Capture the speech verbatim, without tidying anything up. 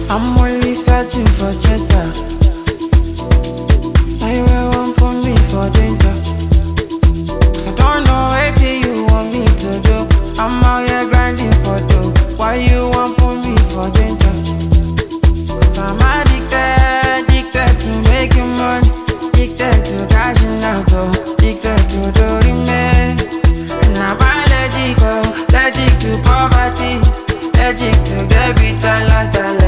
I'm only searching for cheddar. Now you won't put me for danger. Cause I don't know what you want me to do. I'm out here grinding for dough. Why you won't put me for danger? Cause I'm addicted, addicted to making money, addicted to cashing out, oh, addicted to doing me. And I'm allergic, oh, allergic to poverty, allergic to debit, a lot, a lot.